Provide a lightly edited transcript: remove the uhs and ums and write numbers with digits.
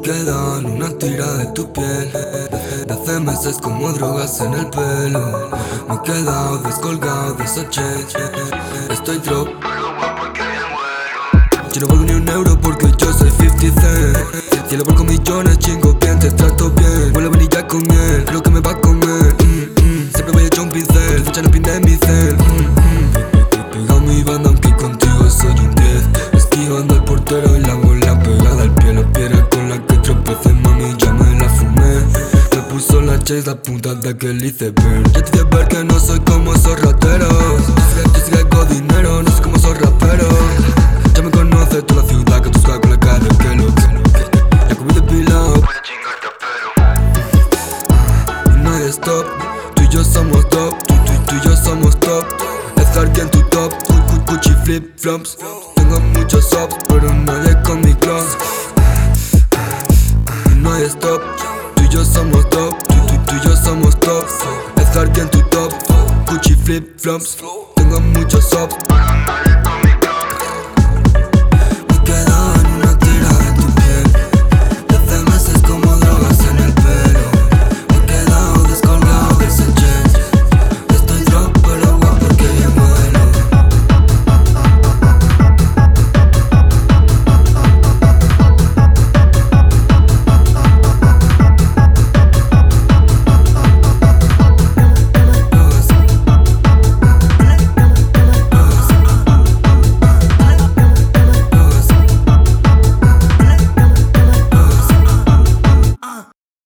quedan una tira de tu piel. De hace meses como drogas en el pelo. Me he quedado descolgado de esa chain. Estoy drop. Yo no valgo ni un euro porque yo soy 50 Cent. Cielo por millones, chingo bien, te trato bien. Huele a vainilla con miel, creo que me va a comer. Siempre voy a echar un pincel, ficha no pinde mi cel. Pegado mi banda aunque contigo soy un 10. Esquivando al portero y la bola pegada al pie. La piedra con la que tropecé, mami, ya me la fumé. Me puso la chase, la punta de aquel iceberg. Ya te di a ver que no soy como esos rateros. Yo sí que hago dinero, no soy como esos raperos. Ya me conoce toda la ciudad, que tú sabes con la cara que lo ya comí depilado, voy a chingarte pero y no hay stop, tú y yo somos top. Tú y yo somos top. Es Harky en tu top, Gucci flip flops. Tengo muchos subs, pero nadie con mi clon. Y no hay stop, tú y yo somos top. Tú y yo somos top. Es Harky en tu top, Gucci flip flops.